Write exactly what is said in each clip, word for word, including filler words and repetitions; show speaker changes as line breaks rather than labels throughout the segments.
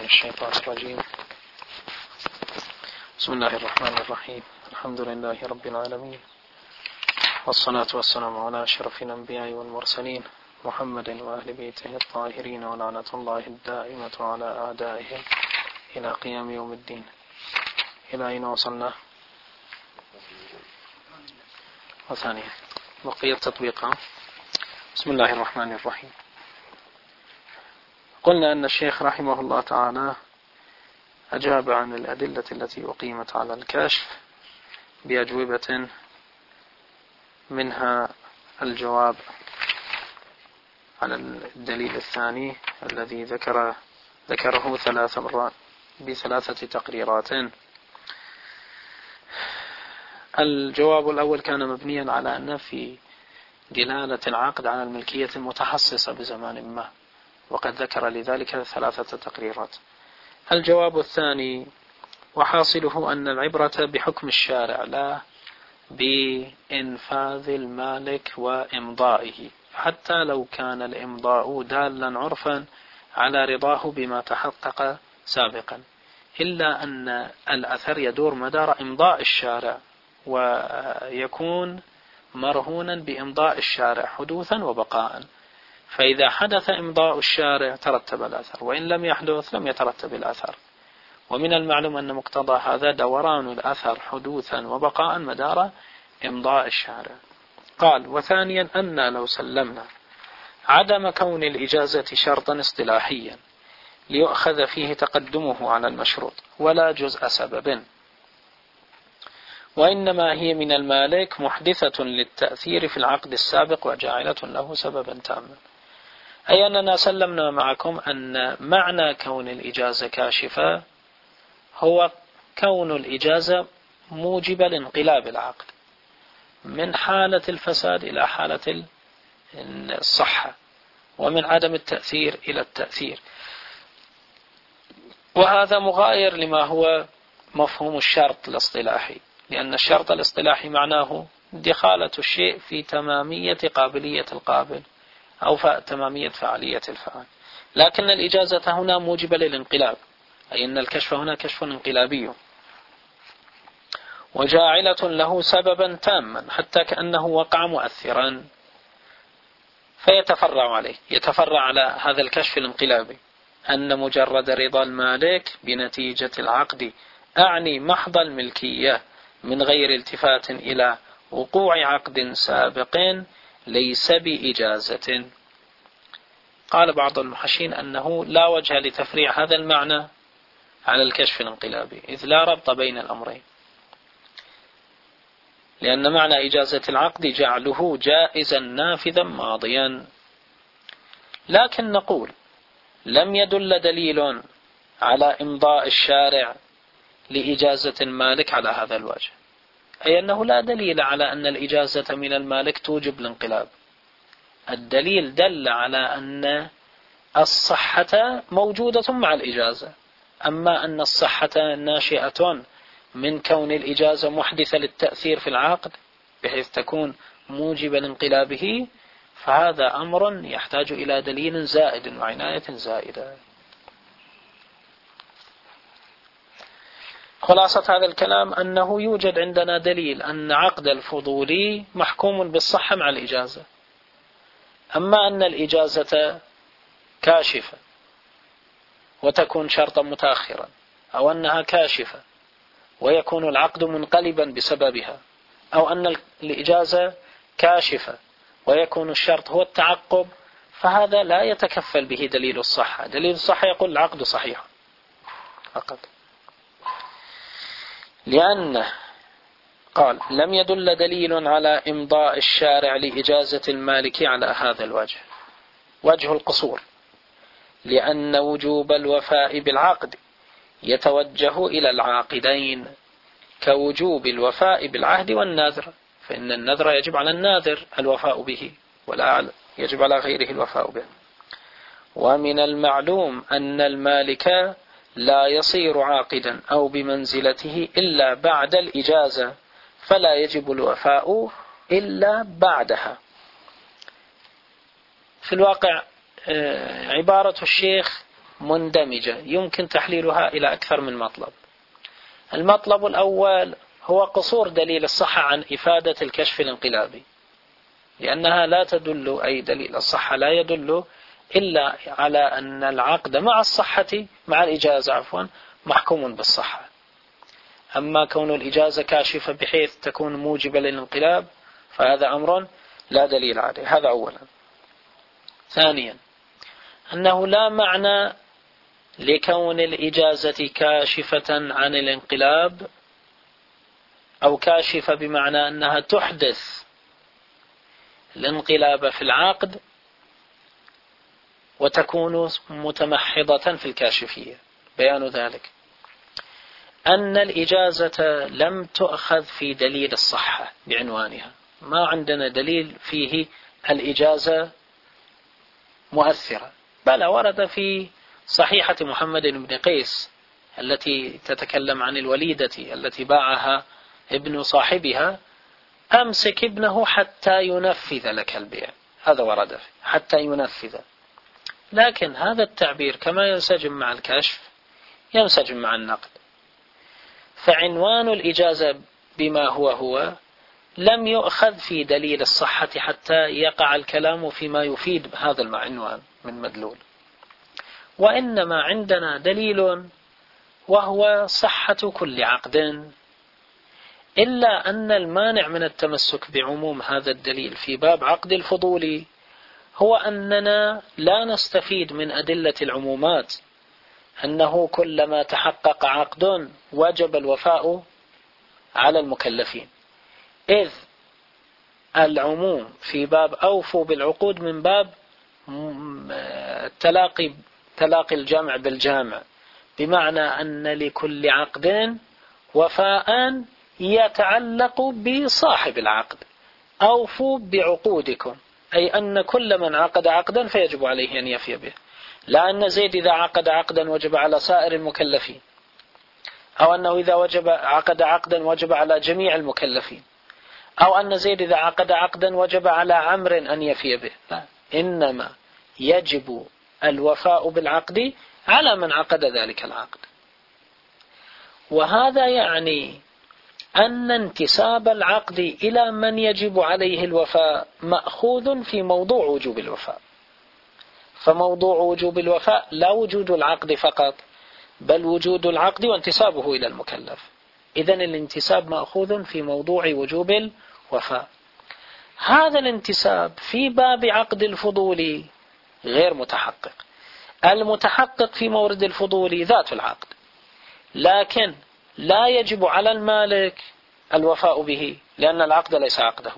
الشيطان الرجيم. بسم الله الرحمن الرحيم. الحمد لله رب العالمين، والصلاة والسلام على أشرف الأنبياء والمرسلين محمد وأهل بيته الطاهرين، ولعنة الله الدائمة على أعدائهم إلى قيام يوم الدين. إلى أين وصلنا؟ وثانيا بقية تطبيقها. بسم الله الرحمن الرحيم. قلنا أن الشيخ رحمه الله تعالى أجاب عن الأدلة التي أقيمت على الكشف بأجوبة، منها الجواب على الدليل الثاني الذي ذكر ذكره ثلاث مرات بثلاثة تقريرات. الجواب الأول كان مبنيا على نفي دلالة العقد على الملكية المتحصصة بزمان ما، وقد ذكر لذلك ثلاثة تقريرات. الجواب الثاني وحاصله أن العبرة بحكم الشارع لا بإنفاذ المالك وإمضائه، حتى لو كان الإمضاء دالا عرفا على رضاه بما تحقق سابقا، إلا أن الأثر يدور مدار إمضاء الشارع، ويكون مرهونا بإمضاء الشارع حدوثا وبقاء. فإذا حدث إمضاء الشارع ترتب الأثر، وإن لم يحدث لم يترتب الأثر. ومن المعلوم أن مقتضى هذا دوران الأثر حدوثا وبقاء مدار إمضاء الشارع. قال: وثانيا أن لو سلمنا عدم كون الإجازة شرطا اصطلاحيا ليؤخذ فيه تقدمه على المشروط ولا جزء سبب، وإنما هي من المالك محدثة للتأثير في العقد السابق وجاعلة له سببا تاما، أي أننا سلمنا معكم أن معنى كون الإجازة كاشفة هو كون الإجازة موجب لانقلاب العقد من حالة الفساد إلى حالة الصحة، ومن عدم التأثير إلى التأثير. وهذا مغاير لما هو مفهوم الشرط الاصطلاحي، لأن الشرط الاصطلاحي معناه دخالة الشيء في تمامية قابلية القابل أو تمامية فعالية الفعال، لكن الإجازة هنا موجبة للانقلاب، أي أن الكشف هنا كشف انقلابي، وجاعلة له سببا تاما حتى كأنه وقع مؤثرا، فيتفرع عليه يتفرع على هذا الكشف الانقلابي أن مجرد رضا المالك بنتيجة العقد، أعني محض الملكية من غير التفات إلى وقوع عقد سابق، ليس بإجازة. قال بعض المحشين أنه لا وجه لتفريع هذا المعنى على الكشف الانقلابي، إذ لا ربط بين الأمرين، لأن معنى إجازة العقد جعله جائزا نافذا ماضيا. لكن نقول لم يدل دليل على إمضاء الشارع لإجازة المالك على هذا الوجه، أي أنه لا دليل على أن الإجازة من المالك توجب الانقلاب. الدليل دل على أن الصحة موجودة مع الإجازة، أما أن الصحة ناشئة من كون الإجازة محدثة للتأثير في العقد بحيث تكون موجبة لانقلابه، فهذا أمر يحتاج إلى دليل زائد وعناية زائدة. خلاصة هذا الكلام أنه يوجد عندنا دليل أن عقد الفضولي محكوم بالصحة مع الإجازة، أما أن الإجازة كاشفة وتكون شرطا متأخرا، أو أنها كاشفة ويكون العقد منقلبا بسببها، أو أن الإجازة كاشفة ويكون الشرط هو التعقب، فهذا لا يتكفل به دليل الصحة. دليل الصحة يقول العقد صحيح فقط، لأن قال لم يدل دليل على إمضاء الشارع لإجازة المالك على هذا الوجه، وجه القصور، لأن وجوب الوفاء بالعقد يتوجه إلى العاقدين كوجوب الوفاء بالعهد والنذر، فإن النذر يجب على الناذر الوفاء به ولا يجب على غيره الوفاء به. ومن المعلوم أن المالك لا يصير عاقدا أو بمنزلته إلا بعد الإجازة، فلا يجب الوفاء إلا بعدها. في الواقع عبارة الشيخ مندمجة يمكن تحليلها إلى أكثر من مطلب. المطلب الأول هو قصور دليل الصحة عن إفادة الكشف الانقلابي، لأنها لا تدل، أي دليل الصحة لا يدل إلا على أن العقد مع الصحة مع الإجازة عفوا محكوم بالصحة. أما كون الإجازة كاشفة بحيث تكون موجبة للانقلاب فهذا أمر لا دليل عليه. هذا أولا. ثانيا أنه لا معنى لكون الإجازة كاشفة عن الانقلاب، أو كاشفة بمعنى أنها تحدث الانقلاب في العقد وتكون متمحضة في الكاشفية. بيان ذلك أن الإجازة لم تؤخذ في دليل الصحة بعنوانها، ما عندنا دليل فيه الإجازة مؤثرة، بل ورد في صحيحة محمد بن قيس التي تتكلم عن الوليدة التي باعها ابن صاحبها: أمسك ابنه حتى ينفذ لك البيع. هذا ورد حتى ينفذ، لكن هذا التعبير كما ينسجم مع الكشف ينسجم مع النقد. فعنوان الإجازة بما هو هو لم يؤخذ في دليل الصحة حتى يقع الكلام فيما يفيد هذا العنوان من مدلول، وإنما عندنا دليل وهو صحة كل عقد، إلا أن المانع من التمسك بعموم هذا الدليل في باب عقد الفضول هو أننا لا نستفيد من أدلة العمومات أنه كلما تحقق عقد وجب الوفاء على المكلفين، إذ العموم في باب أوفوا بالعقود من باب تلاقي تلاقي الجمع بالجامع، بمعنى أن لكل عقد وفاء يتعلق بصاحب العقد. أوفوا بعقودكم، أي أن كل من عقد عقدا فيجب عليه أن يفي به، لا أن زيد إذا عقد عقدا وجب على سائر المكلفين، أو أنه إذا وجب عقد عقدا وجب على جميع المكلفين، أو أن زيد إذا عقد عقدا وجب على عمرو أن يفي به. لا، إنما يجب الوفاء بالعقد على من عقد ذلك العقد. وهذا يعني أن انتساب العقد إلى من يجب عليه الوفاء مأخوذ في موضوع وجوب الوفاء. فموضوع وجوب الوفاء لا وجود العقد فقط، بل وجود العقد وانتسابه إلى المكلف. إذن الانتساب مأخوذ في موضوع وجوب الوفاء. هذا الانتساب في باب عقد الفضول غير متحقق. المتحقق في مورد الفضول ذات العقد، لكن لا يجب على المالك الوفاء به لأن العقد ليس عقده،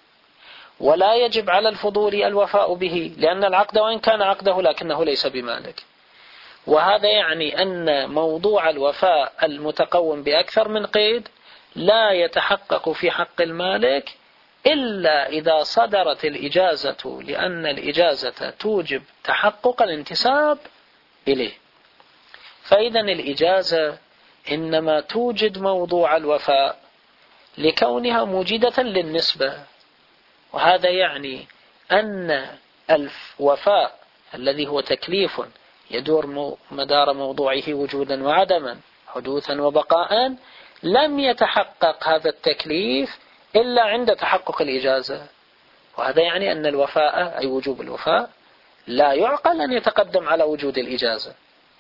ولا يجب على الفضول الوفاء به لأن العقد وإن كان عقده لكنه ليس بمالك. وهذا يعني أن موضوع الوفاء المتقوم بأكثر من قيد لا يتحقق في حق المالك إلا إذا صدرت الإجازة، لأن الإجازة توجب تحقق الانتساب إليه. فإذا الإجازة إنما توجد موضوع الوفاء لكونها موجدة للنسبة، وهذا يعني أن الوفاء الذي هو تكليف يدور مدار موضوعه وجودا وعدما، حدوثا وبقاء، لم يتحقق هذا التكليف إلا عند تحقق الإجازة. وهذا يعني أن الوفاء أي وجوب الوفاء لا يعقل أن يتقدم على وجود الإجازة.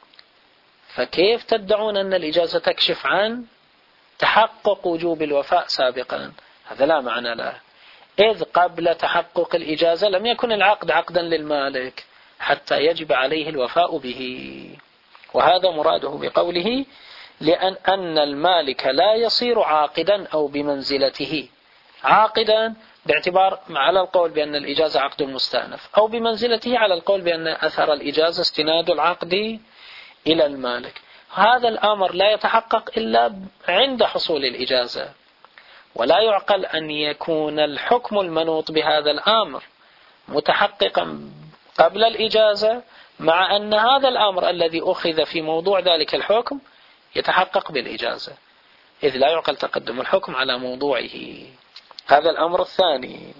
فكيف تدعون أن الإجازة تكشف عن تحقق وجوب الوفاء سابقا؟ هذا لا معنى له، إذ قبل تحقق الإجازة لم يكن العقد عقدا للمالك حتى يجب عليه الوفاء به. وهذا مراده بقوله لأن أن المالك لا يصير عاقدا أو بمنزلته، عاقدا باعتبار على القول بأن الإجازة عقد مستأنف، أو بمنزلته على القول بأن أثر الإجازة استناد العقد إلى المالك. هذا الأمر لا يتحقق إلا عند حصول الإجازة، ولا يعقل أن يكون الحكم المنوط بهذا الأمر متحققا قبل الإجازة، مع أن هذا الأمر الذي أخذ في موضوع ذلك الحكم يتحقق بالإجازة، إذ لا يعقل تقدم الحكم على موضوعه. هذا الأمر الثاني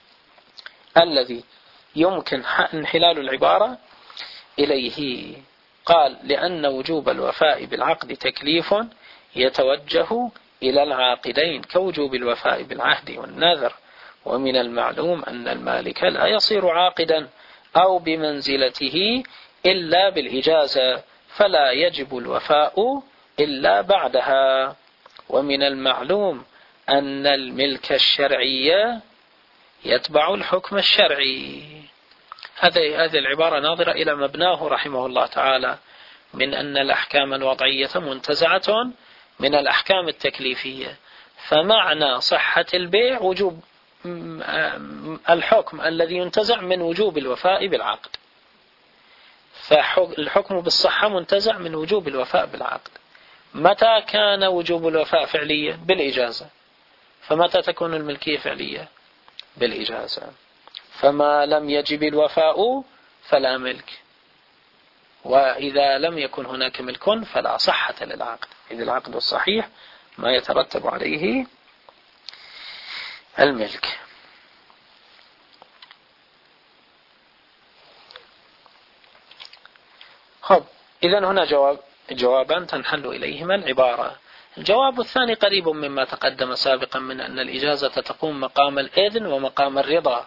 الذي يمكن انحلال العبارة إليه. قال لأن وجوب الوفاء بالعقد تكليف يتوجه إلى العاقدين كوجوب الوفاء بالعهد والنذر، ومن المعلوم أن المالك لا يصير عاقدا أو بمنزلته إلا بالإجازة، فلا يجب الوفاء إلا بعدها. ومن المعلوم أن الملك الشرعي يتبع الحكم الشرعي. هذه هذه العبارة ناظرة إلى مبناه رحمه الله تعالى من أن الأحكام الوضعية منتزعة من الأحكام التكليفية، فمعنى صحة البيع وجوب الحكم الذي ينتزع من وجوب الوفاء بالعقد، فالحكم بالصحة منتزع من وجوب الوفاء بالعقد. متى كان وجوب الوفاء فعليا؟ بالإجازة. فمتى تكون الملكية فعلية؟ بالإجازة. فما لم يجب الوفاء فلا ملك، وإذا لم يكن هناك ملك فلا صحة للعقد، إذ العقد الصحيح ما يترتب عليه الملك. خب، إذن هنا جواب جوابان تنحل إليهما العبارة. الجواب الثاني قريب مما تقدم سابقا من أن الإجازة تقوم مقام الإذن ومقام الرضا،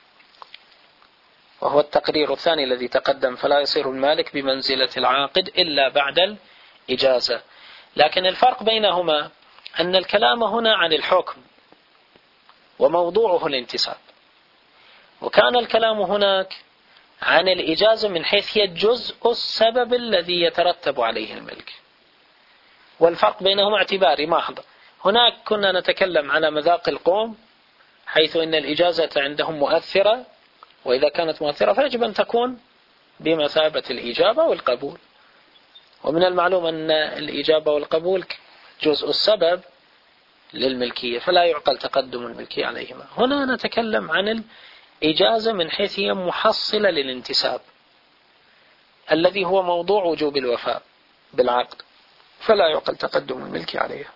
وهو التقرير الثاني الذي تقدم، فلا يصير المالك بمنزلة العاقد إلا بعد الإجازة. لكن الفرق بينهما أن الكلام هنا عن الحكم وموضوعه الانتساب، وكان الكلام هناك عن الإجازة من حيث هي جزء السبب الذي يترتب عليه الملك، والفرق بينهما اعتباري محض. هناك كنا نتكلم على مذاق القوم حيث إن الإجازة عندهم مؤثرة، وإذا كانت مؤثرة فيجب أن تكون بمثابة الإجابة والقبول، ومن المعلوم أن الإجابة والقبول جزء السبب للملكية، فلا يعقل تقدم الملكية عليهما. هنا نتكلم عن الإجازة من حيث هي محصلة للانتساب الذي هو موضوع وجوب الوفاء بالعقد، فلا يعقل تقدم الملكية عليها.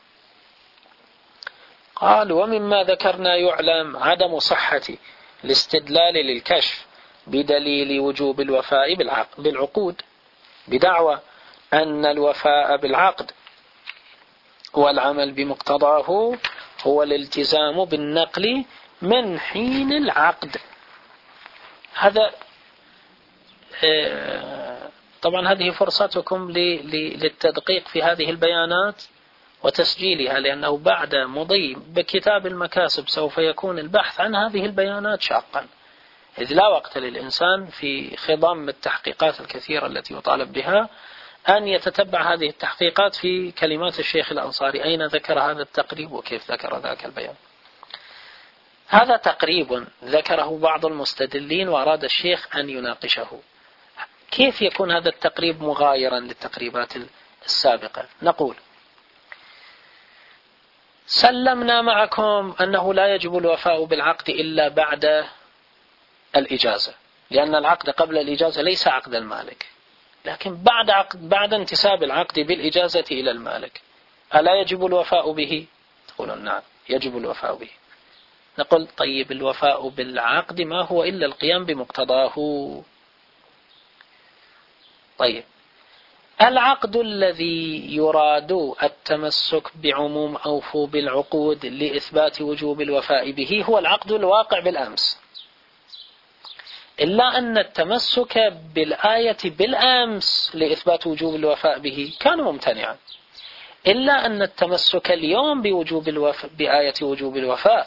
قال: ومما ذكرنا يعلم عدم صحة الاستدلال للكشف بدليل وجوب الوفاء بالعقود بدعوى أن الوفاء بالعقد والعمل بمقتضاه هو الالتزام بالنقل من حين العقد. هذا طبعا هذه فرصتكم للتدقيق في هذه البيانات وتسجيلها، لأنه بعد مضي بكتاب المكاسب سوف يكون البحث عن هذه البيانات شاقا، إذ لا وقت للإنسان في خضم التحقيقات الكثيرة التي يطالب بها أن يتتبع هذه التحقيقات في كلمات الشيخ الأنصاري، أين ذكر هذا التقريب وكيف ذكر ذاك البيان. هذا تقريب ذكره بعض المستدلين وأراد الشيخ أن يناقشه. كيف يكون هذا التقريب مغايرا للتقريبات السابقة؟ نقول: سلمنا معكم أنه لا يجب الوفاء بالعقد إلا بعد الإجازة، لأن العقد قبل الإجازة ليس عقد المالك، لكن بعد عقد بعد انتساب العقد بالإجازة إلى المالك ألا يجب الوفاء به؟ تقولون: نعم يجب الوفاء به. نقول: طيب، الوفاء بالعقد ما هو إلا القيام بمقتضاه. طيب، العقد الذي يراد التمسك بعموم أوفوا بالعقود لإثبات وجوب الوفاء به هو العقد الواقع بالأمس، إلا أن التمسك بالآية بالأمس لإثبات وجوب الوفاء به كان ممتنعا، إلا أن التمسك اليوم بوجوب الوفاء بآية وجوب الوفاء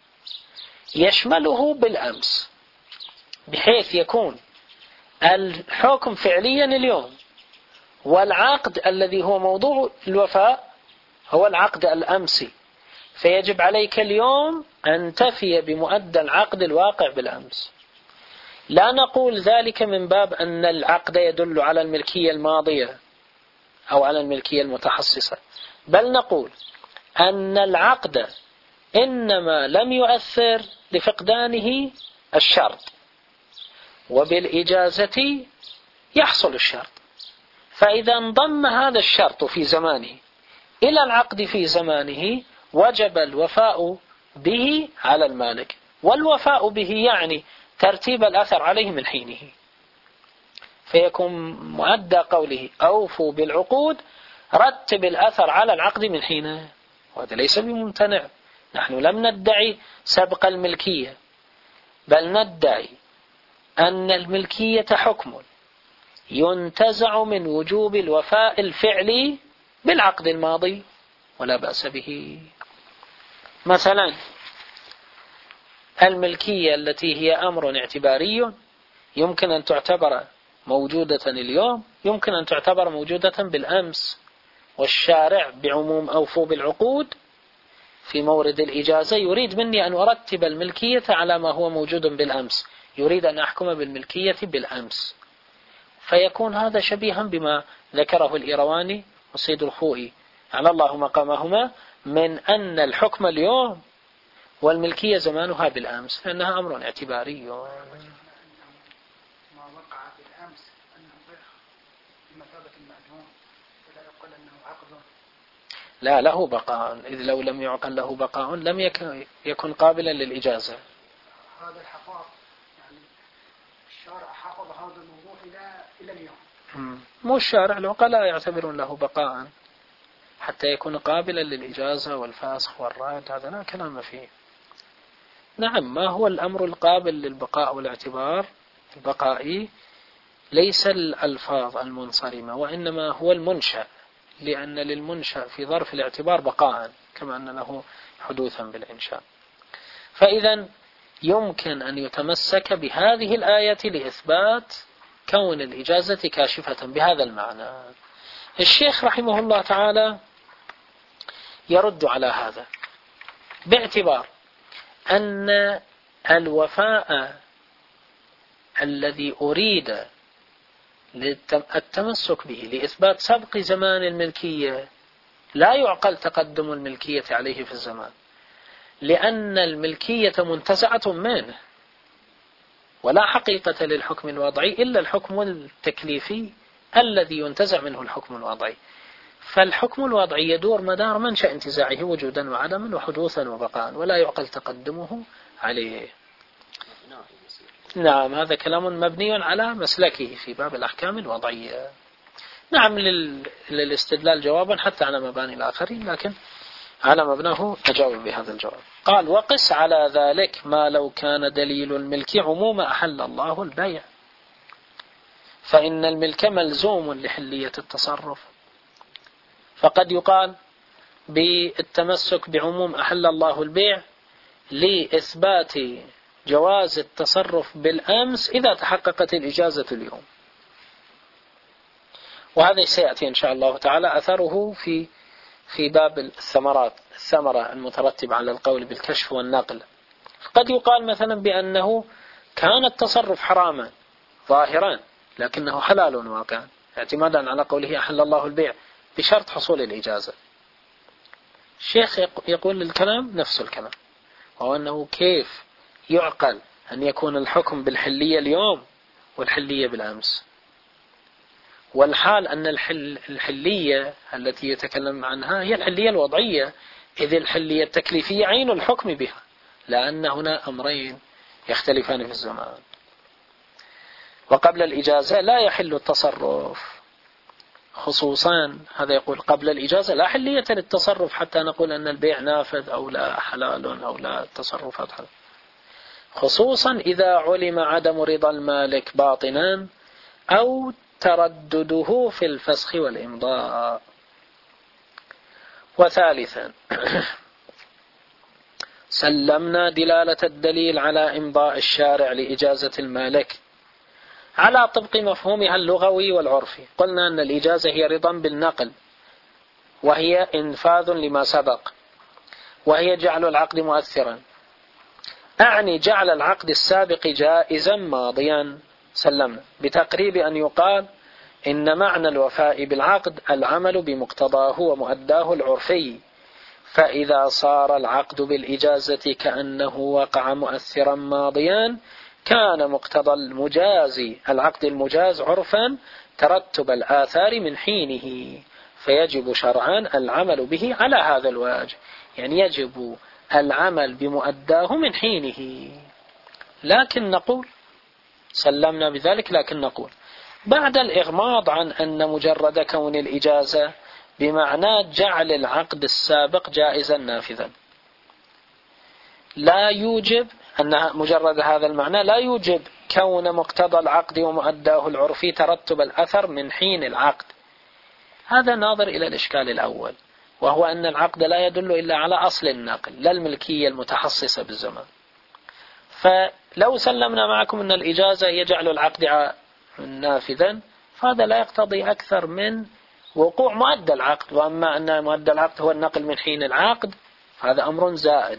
يشمله بالأمس، بحيث يكون الحكم فعليا اليوم، والعقد الذي هو موضوع الوفاء هو العقد الأمسي، فيجب عليك اليوم أن تفي بمؤدى العقد الواقع بالأمس. لا نقول ذلك من باب أن العقد يدل على الملكية الماضية أو على الملكية المتحصصة، بل نقول أن العقد إنما لم يؤثر لفقدانه الشرط، وبالإجازة يحصل الشرط، فإذا انضم هذا الشرط في زمانه إلى العقد في زمانه وجب الوفاء به على المالك، والوفاء به يعني ترتيب الأثر عليه من حينه. فيكون مؤدى قوله أوفوا بالعقود رتب الأثر على العقد من حينه، وهذا ليس بممتنع. نحن لم ندعي سبق الملكية، بل ندعي أن الملكية حكم ينتزع من وجوب الوفاء الفعلي بالعقد الماضي ولا بأس به. مثلا الملكية التي هي أمر اعتباري يمكن أن تعتبر موجودة اليوم، يمكن أن تعتبر موجودة بالأمس، والشارع بعموم أوفوا بالعقود في مورد الإجازة يريد مني أن أرتب الملكية على ما هو موجود بالأمس، يريد أن أحكم بالملكية بالأمس، فيكون هذا شبيها بما ذكره الإيرواني والسيد الخوئي على الله مقامهما من أن الحكم اليوم والملكية زمانها بالأمس، لأنها أمر اعتباري.
ما وقع بالأمس أنه بمثابة المأذون ولا يقول أنه عقد،
لا له بقاء، إذ لو لم يعقل له بقاء لم يكن, يكن قابلا للإجازة.
هذا الحفاظ يعني الشارع حافظ هذا الموضوع إلى إلى اليوم.
مو الشارع، العقلاء يعتبرون له بقاء حتى يكون قابلا للإجازة والفاسخ والراد، هذا لا كلام فيه. نعم، ما هو الأمر القابل للبقاء والاعتبار البقائي ليس الألفاظ المنصرمة، وإنما هو المنشأ، لأن للمنشأ في ظرف الاعتبار بقاء كما أن له حدوثا بالإنشاء. فإذا يمكن أن يتمسك بهذه الآية لإثبات كون الإجازة كاشفة بهذا المعنى. الشيخ رحمه الله تعالى يرد على هذا باعتبار أن الوفاء الذي أريد التمسك به لإثبات سبق زمان الملكية لا يعقل تقدم الملكية عليه في الزمان، لأن الملكية منتزعة منه، ولا حقيقة للحكم الوضعي إلا الحكم التكليفي الذي ينتزع منه الحكم الوضعي. فالحكم الوضعي يدور مدار منشأ انتزاعه وجودا وعدما وحدوثا وبقاء، ولا يعقل تقدمه عليه. نعم، هذا كلام مبني على مسلكه في باب الأحكام الوضعية. نعم، للاستدلال جوابا حتى على مباني الآخرين، لكن على مبناه أجاوب بهذا الجواب. قال: وقس على ذلك ما لو كان دليل الملك عموم أحل الله البيع، فإن الملك ملزوم لحلية التصرف، فقد يقال بالتمسك بعموم أحل الله البيع لإثبات جواز التصرف بالأمس إذا تحققت الإجازة اليوم، وهذا سيأتي إن شاء الله تعالى أثره في في باب الثمرات الثمرة المترتبة على القول بالكشف والنقل. قد يقال مثلا بأنه كان التصرف حراما ظاهرا لكنه حلال واقعا، اعتمادا على قوله أحل الله البيع بشرط حصول الإجازة. الشيخ يقول الكلام نفس الكلام، وهو أنه كيف يعقل أن يكون الحكم بالحلية اليوم والحلية بالأمس، والحال أن الحل الحلية التي يتكلم عنها هي الحلية الوضعية، إذ الحلية التكليفية عين الحكم بها، لأن هنا أمرين يختلفان في الزمان. وقبل الإجازة لا يحل التصرف، خصوصا هذا يقول قبل الإجازة لا حلية للتصرف حتى نقول أن البيع نافذ أو لا حلال أو لا تصرفات حلال، خصوصا إذا علم عدم رضا المالك باطنا أو تردده في الفسخ والإمضاء. وثالثا سلمنا دلالة الدليل على إمضاء الشارع لإجازة المالك على طبق مفهومها اللغوي والعرفي. قلنا أن الإجازة هي رضا بالنقل، وهي إنفاذ لما سبق، وهي جعل العقد مؤثرا، أعني جعل العقد السابق جائزا ماضيا. سلمنا بتقريب أن يقال إن معنى الوفاء بالعقد العمل بمقتضاه ومؤداه العرفي، فإذا صار العقد بالإجازة كأنه وقع مؤثرا ماضيا كان مقتضى المجاز العقد المجاز عرفا ترتب الآثار من حينه، فيجب شرعا العمل به على هذا الوجه، يعني يجب العمل بمؤداه من حينه. لكن نقول سلمنا بذلك، لكن نقول بعد الإغماض عن أن مجرد كون الإجازة بمعنى جعل العقد السابق جائزا نافذا لا يوجب أن مجرد هذا المعنى لا يوجب كون مقتضى العقد ومؤداه العرفي ترتب الأثر من حين العقد. هذا ناظر إلى الإشكال الأول، وهو أن العقد لا يدل إلا على أصل النقل لا الملكية المتحصصة بالزمان. فلو سلمنا معكم أن الإجازة يجعل العقد نافذا، فهذا لا يقتضي أكثر من وقوع مؤدى العقد، وأما أن مؤدى العقد هو النقل من حين العقد فهذا أمر زائد.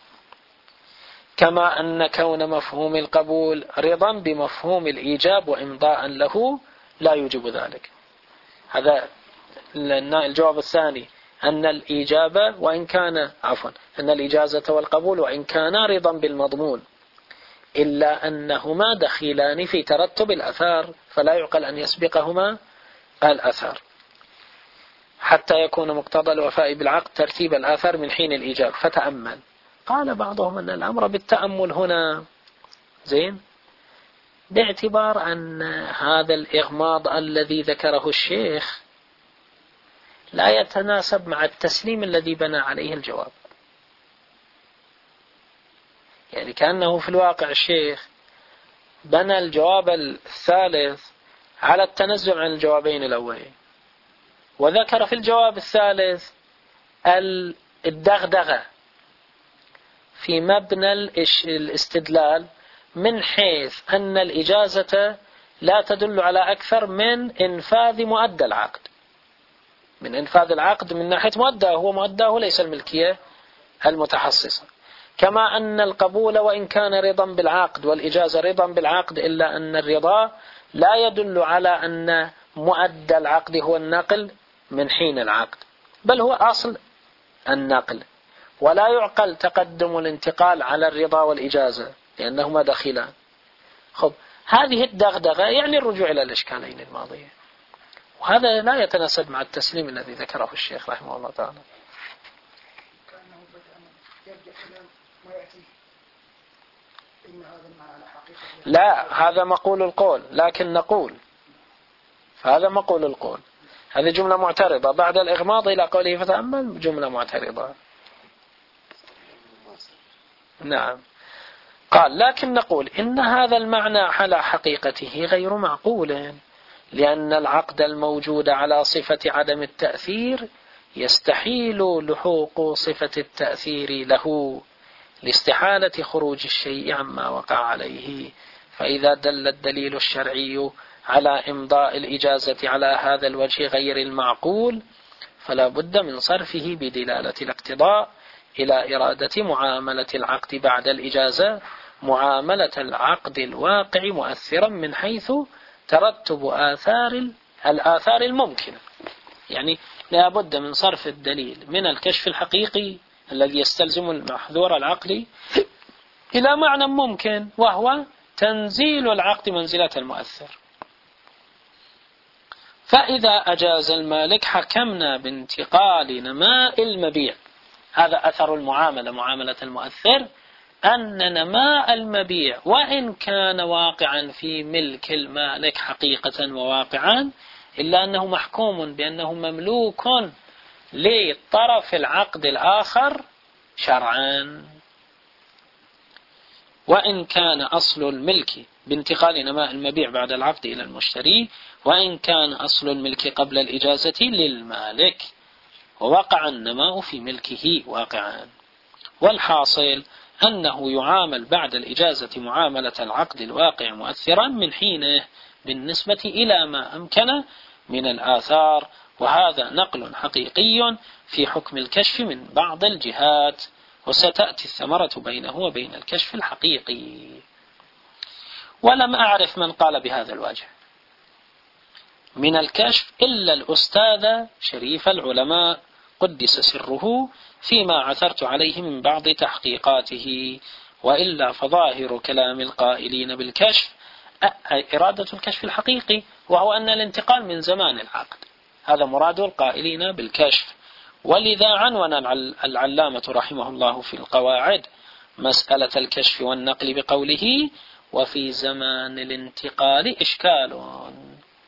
كما أن كون مفهوم القبول رضا بمفهوم الإيجاب وإمضاء له لا يوجب ذلك. هذا الجواب الثاني، أن الإجابة وإن كان عفوا أن الإجازة والقبول وإن كان رضا بالمضمون إلا أنهما دخيلان في ترتب الأثار، فلا يعقل أن يسبقهما الأثار حتى يكون مقتضى الوفاء بالعقد ترتيب الآثار من حين الإيجاب. فتأمل. قال بعضهم أن الأمر بالتأمل هنا زين باعتبار أن هذا الإغماض الذي ذكره الشيخ لا يتناسب مع التسليم الذي بنى عليه الجواب. يعني كأنه في الواقع الشيخ بنى الجواب الثالث على التنزل عن الجوابين الأولين، وذكر في الجواب الثالث الدغدغة في مبنى الاستدلال من حيث أن الإجازة لا تدل على أكثر من إنفاذ مؤدى العقد، من إنفاذ العقد من ناحية مؤدى، هو مؤداه ليس الملكية المتحصصة. كما أن القبول وإن كان رضا بالعقد والإجازة رضا بالعقد، إلا أن الرضا لا يدل على أن مؤدى العقد هو النقل من حين العقد، بل هو أصل النقل، ولا يعقل تقدم الانتقال على الرضا والإجازة لأنهما دخيلان. خب هذه الدغدغة يعني الرجوع إلى الإشكالين الماضيين، وهذا لا يتناسب مع التسليم الذي ذكره الشيخ رحمه الله تعالى.
كأنه يبدأ كلام ما يأتي إن هذا المعنى حقيقة.
لا، هذا مقول القول، لكن نقول فهذا مقول القول، هذه جملة معترضة بعد الإغماض إلى قوله فتأمل، جملة معترضة. نعم. قال لكن نقول إن هذا المعنى على حقيقته غير معقول، لأن العقد الموجود على صفة عدم التأثير يستحيل لحوق صفة التأثير له لاستحالة خروج الشيء عما وقع عليه. فإذا دل الدليل الشرعي على إمضاء الإجازة على هذا الوجه غير المعقول، فلا بد من صرفه بدلالة الاقتضاء إلى إرادة معاملة العقد بعد الإجازة معاملة العقد الواقع مؤثرا من حيث ترتب آثار الآثار الممكنة. يعني لا بد من صرف الدليل من الكشف الحقيقي الذي يستلزم المحذور العقلي إلى معنى ممكن، وهو تنزيل العقد منزلة المؤثر. فإذا أجاز المالك حكمنا بانتقال نماء المبيع، هذا أثر المعاملة معاملة المؤثر، أن نماء المبيع وإن كان واقعا في ملك المالك حقيقة وواقعا، إلا أنه محكوم بأنه مملوك لطرف العقد الآخر شرعا. وإن كان أصل الملك بانتقال نماء المبيع بعد العقد إلى المشتري، وإن كان أصل الملك قبل الإجازة للمالك، ووقع النماء في ملكه واقعا. والحاصل أنه يعامل بعد الإجازة معاملة العقد الواقع مؤثرا من حينه بالنسبة إلى ما أمكن من الآثار، وهذا نقل حقيقي في حكم الكشف من بعض الجهات، وستأتي الثمرة بينه وبين الكشف الحقيقي. ولم أعرف من قال بهذا الوجه من الكشف إلا الأستاذ شريف العلماء قدس سره فيما عثرت عليه من بعض تحقيقاته، وإلا فظاهر كلام القائلين بالكشف إرادة الكشف الحقيقي، وهو أن الانتقال من زمان العقد، هذا مراد القائلين بالكشف. ولذا عنون العلامة رحمه الله في القواعد مسألة الكشف والنقل بقوله: وفي زمان الانتقال إشكال.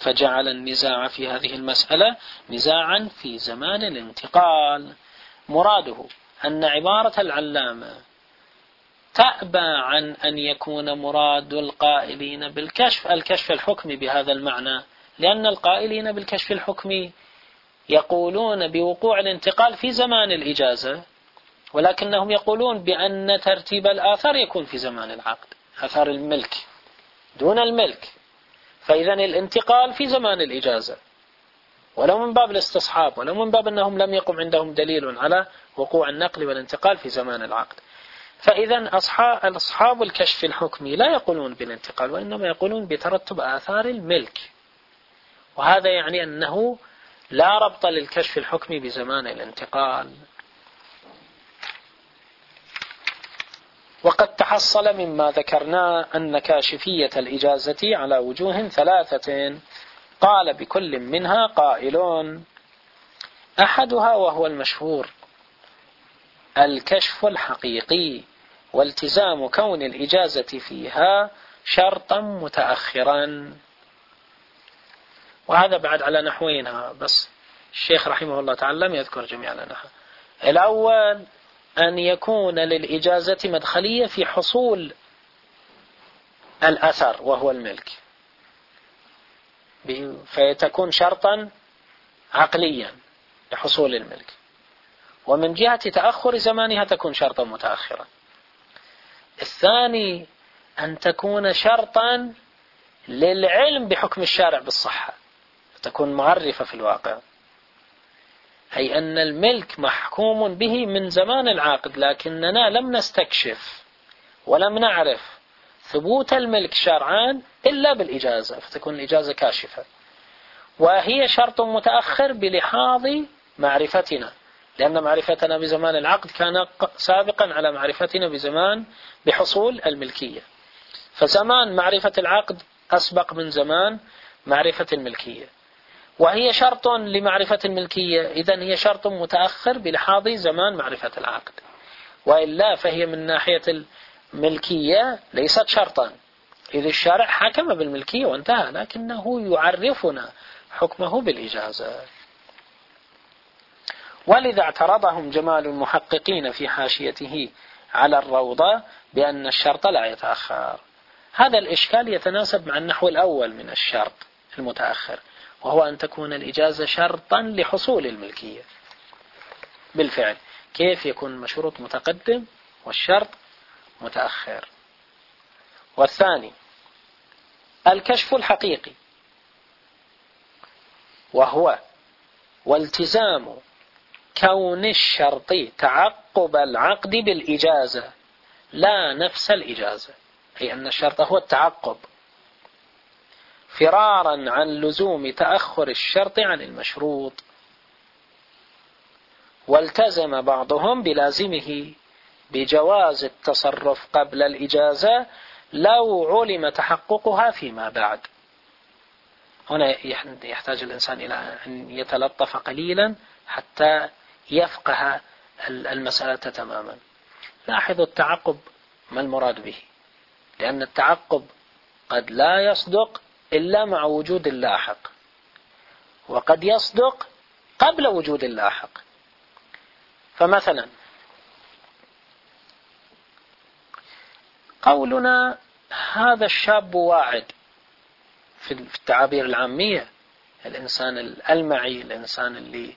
فجعل النزاع في هذه المسألة نزاعا في زمان الانتقال. مراده أن عبارة العلامة تأبى عن أن يكون مراد القائلين بالكشف الكشف الحكمي بهذا المعنى، لأن القائلين بالكشف الحكمي يقولون بوقوع الانتقال في زمان الإجازة، ولكنهم يقولون بأن ترتيب الآثار يكون في زمان العقد، آثار الملك دون الملك، فإذا الانتقال في زمان الإجازة، ولو من باب الاستصحاب ولو من باب أنهم لم يقم عندهم دليل على وقوع النقل والانتقال في زمان العقد. فإذا أصحاب, أصحاب الكشف الحكمي لا يقولون بالانتقال، وإنما يقولون بترتب آثار الملك، وهذا يعني أنه لا ربط للكشف الحكمي بزمان الانتقال. وقد تحصل مما ذكرنا أن كاشفية الإجازة على وجوه ثلاثة، قال بكل منها قائلون: أحدها وهو المشهور الكشف الحقيقي، والتزام كون الإجازة فيها شرطا متأخرا. وهذا بعد على نحوينها، بس الشيخ رحمه الله تعالى لم يذكر جميع النحو. الأول أن يكون للإجازة مدخلية في حصول الأثر وهو الملك، فيتكون شرطا عقليا لحصول الملك، ومن جهة تأخر زمانها تكون شرطا متأخرا. الثاني أن تكون شرطا للعلم بحكم الشارع بالصحة، تكون معرفة في الواقع، أي أن الملك محكوم به من زمان العقد، لكننا لم نستكشف ولم نعرف ثبوت الملك شرعان إلا بالإجازة، فتكون الإجازة كاشفة، وهي شرط متأخر بلحاظ معرفتنا، لأن معرفتنا بزمان العقد كان سابقا على معرفتنا بزمان بحصول الملكية، فزمان معرفة العقد أسبق من زمان معرفة الملكية، وهي شرط لمعرفة الملكية، إذن هي شرط متأخر بلحاظ زمان معرفة العقد، وإلا فهي من ناحية الملكية ليست شرطا، إذ الشارع حكم بالملكية وانتهى، لكنه يعرفنا حكمه بالإجازة. ولذا اعترضهم جمال المحققين في حاشيته على الروضة بأن الشرط لا يتأخر. هذا الإشكال يتناسب مع النحو الأول من الشرط المتأخر، وهو أن تكون الإجازة شرطا لحصول الملكية. بالفعل كيف يكون المشروط متقدم والشرط متأخر؟ والثاني الكشف الحقيقي، وهو والتزام كون الشرط تعقب العقد بالإجازة لا نفس الإجازة، أي أن الشرط هو التعقب فرارا عن لزوم تأخر الشرط عن المشروط. والتزم بعضهم بلازمه بجواز التصرف قبل الإجازة لو علم تحققها فيما بعد. هنا يحتاج الإنسان إلى أن يتلطف قليلا حتى يفقه المسألة تماما. لاحظوا التعقب ما المراد به، لأن التعقب قد لا يصدق إلا مع وجود اللاحق، وقد يصدق قبل وجود اللاحق. فمثلا قولنا هذا الشاب واعد في التعابير العامية، الإنسان الألمعي، الإنسان اللي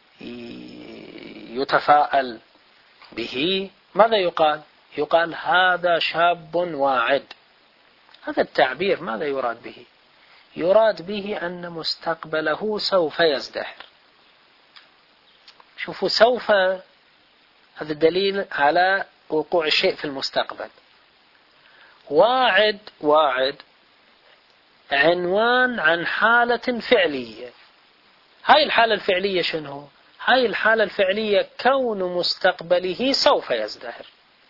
يتفاءل به، ماذا يقال؟ يقال هذا شاب واعد. هذا التعبير ماذا يراد به؟ يراد به أن مستقبله سوف يزدهر. شوفوا، سوف هذا دليل على وقوع الشيء في المستقبل. واعد واعد عنوان عن حالة فعلية. هاي الحالة الفعلية شنو؟ هاي الحالة الفعلية كون مستقبله سوف يزدهر.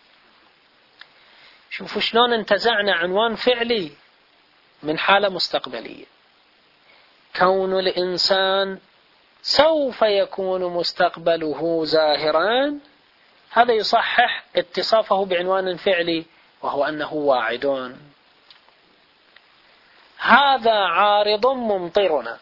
شوفوا شلون انتزعنا عنوان فعلي من حالة مستقبلية. كون الإنسان سوف يكون مستقبله زاهرا، هذا يصحح اتصافه بعنوان فعلي وهو أنه واعدون. هذا عارض ممطرنا،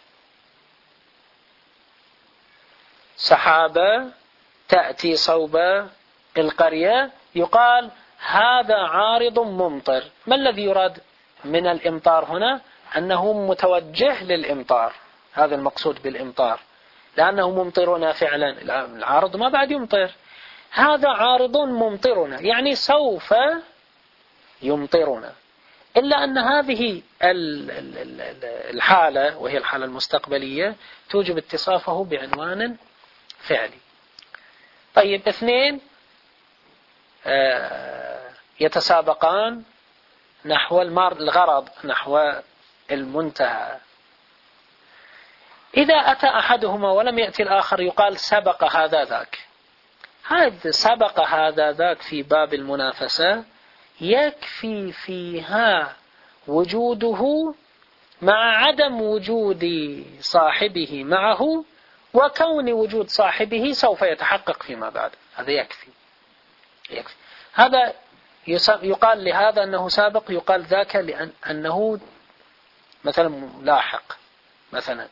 سحابة تأتي صوب القرية يقال هذا عارض ممطر. ما الذي يراد من الإمطار هنا؟ أنه متوجه للإمطار، هذا المقصود بالإمطار، لأنه ممطرنا فعلا، العارض ما بعد يمطر. هذا عارض ممطرنا يعني سوف يمطرنا، إلا أن هذه الحالة وهي الحالة المستقبلية توجب اتصافه بعنوان فعلي. طيب اثنين يتسابقان نحو الغرض، نحو المنتهى. إذا أتى أحدهما ولم يأتي الآخر يقال سبق هذا ذاك. هذا سبق هذا ذاك في باب المنافسة يكفي فيها وجوده مع عدم وجود صاحبه معه، وكون وجود صاحبه سوف يتحقق فيما بعد. هذا يكفي يكفي هذا يقال لهذا أنه سابق، يقال ذاك لأنه مثلا لاحق. مثلا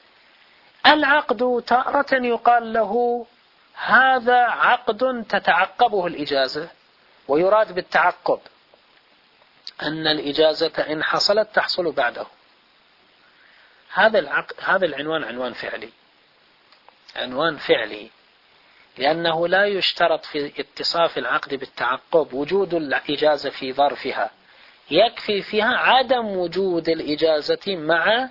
العقد تارة يقال له هذا عقد تتعقبه الإجازة، ويراد بالتعقب أن الإجازة إن حصلت تحصل بعده. هذا العقد، هذا العنوان عنوان فعلي، عنوان فعلي، لأنه لا يشترط في اتصاف العقد بالتعقب وجود الإجازة في ظرفها، يكفي فيها عدم وجود الإجازة مع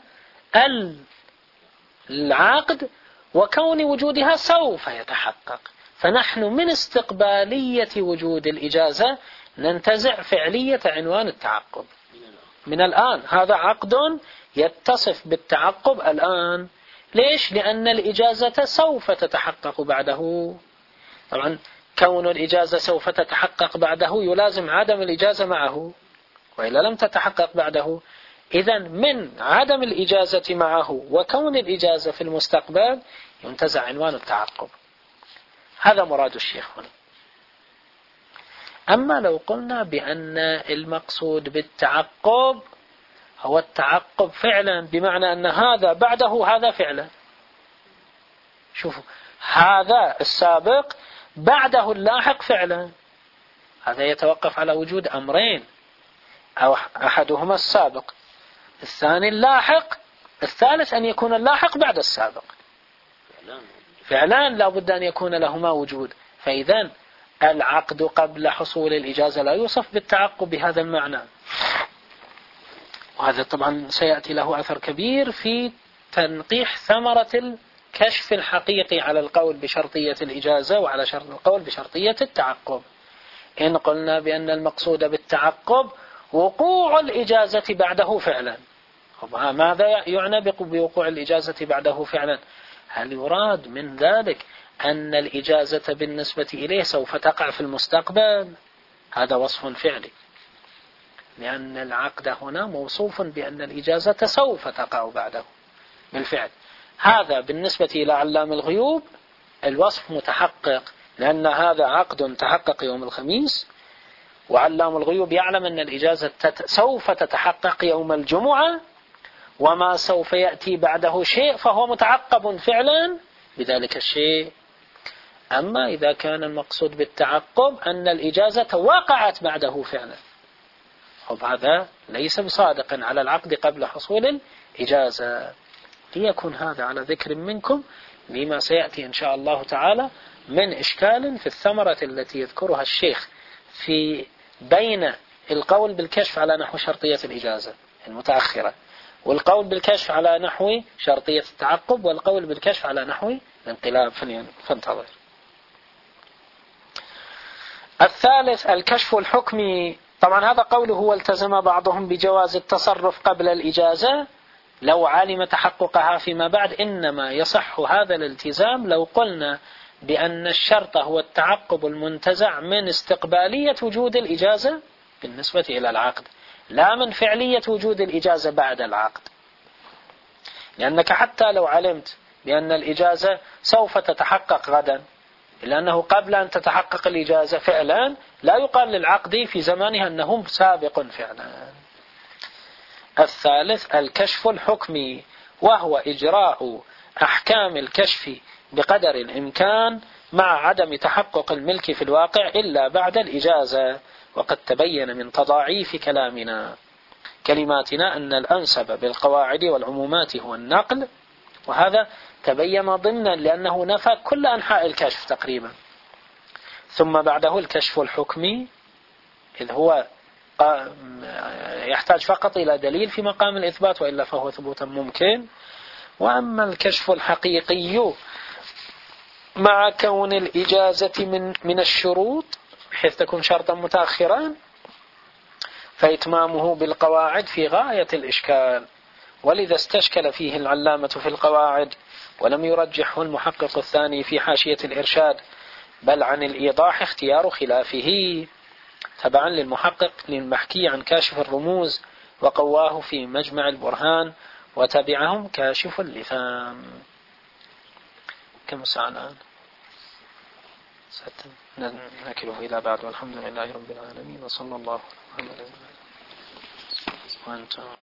العقد وكون وجودها سوف يتحقق. فنحن من استقبالية وجود الإجازة ننتزع فعلية عنوان التعقب من الآن. هذا عقد يتصف بالتعقب الآن. ليش؟ لأن الإجازة سوف تتحقق بعده. طبعا كون الإجازة سوف تتحقق بعده يلازم عدم الإجازة معه، وإلا لم تتحقق بعده. إذن من عدم الإجازة معه وكون الإجازة في المستقبل ينتزع عنوان التعقب. هذا مراد الشيخ هنا. أما لو قلنا بأن المقصود بالتعقب هو التعقب فعلا، بمعنى أن هذا بعده هذا فعلا. شوفوا، هذا السابق بعده اللاحق فعلا. هذا يتوقف على وجود أمرين، أو أحدهما السابق، الثاني اللاحق، الثالث أن يكون اللاحق بعد السابق. فعلا لا بد أن يكون لهما وجود. فإذا العقد قبل حصول الإجازة لا يوصف بالتعقب بهذا المعنى. وهذا طبعا سيأتي له أثر كبير في تنقيح ثمرة الكشف الحقيقي على القول بشرطية الإجازة وعلى شرط القول بشرطية التعقب. إن قلنا بأن المقصود بالتعقب وقوع الإجازة بعده فعلا، ماذا يعني بوقوع الإجازة بعده فعلا؟ هل يراد من ذلك أن الإجازة بالنسبة إليه سوف تقع في المستقبل؟ هذا وصف فعلي، لأن العقد هنا موصوف بأن الإجازة سوف تقع بعده بالفعل. هذا بالنسبة إلى علام الغيوب الوصف متحقق، لأن هذا عقد تحقق يوم الخميس، وعلام الغيوب يعلم أن الإجازة سوف تتحقق يوم الجمعة، وما سوف يأتي بعده شيء فهو متعقب فعلا بذلك الشيء. أما إذا كان المقصود بالتعقب أن الإجازة وقعت بعده فعلا، هذا ليس بصادق على العقد قبل حصول الإجازة. ليكون هذا على ذكر منكم لما سيأتي إن شاء الله تعالى من إشكال في الثمرة التي يذكرها الشيخ في بين القول بالكشف على نحو شرطية الإجازة المتأخرة، والقول بالكشف على نحو شرطية التعقب، والقول بالكشف على نحو الانقلاب. فانتظر. الثالث الكشف الحكمي. طبعا هذا قوله والتزم بعضهم بجواز التصرف قبل الإجازة لو علم تحققها فيما بعد. إنما يصح هذا الالتزام لو قلنا بأن الشرط هو التعقب المنتزع من استقبالية وجود الإجازة بالنسبة إلى العقد، لا من فعلية وجود الإجازة بعد العقد. لأنك حتى لو علمت بأن الإجازة سوف تتحقق غدا، إلا أنه قبل أن تتحقق الإجازة فعلا لا يقال للعقد في زمانها أنه سابق فعلا. الثالث الكشف الحكمي، وهو إجراء أحكام الكشف بقدر الإمكان مع عدم تحقق الملك في الواقع إلا بعد الإجازة. وقد تبين من تضاعيف كلامنا كلماتنا أن الأنسب بالقواعد والعمومات هو النقل، وهذا تبين ضمنا لأنه نفى كل أنحاء الكشف تقريبا. ثم بعده الكشف الحكمي، إذ هو يحتاج فقط إلى دليل في مقام الإثبات، وإلا فهو ثبوتا ممكن. وأما الكشف الحقيقي مع كون الإجازة من من الشروط بحيث تكون شرطا متأخرا، فإتمامه بالقواعد في غاية الإشكال، ولذا استشكل فيه العلامة في القواعد، ولم يرجحه المحقق الثاني في حاشية الإرشاد، بل عن الإيضاح اختيار خلافه تبعا للمحقق للمحكي عن كاشف الرموز، وقواه في مجمع البرهان، وتبعهم كاشف اللثام. كم ساعة الآن؟ نكله إلى بعد، والحمد لله رب العالمين، وصلى الله على محمد وأنتم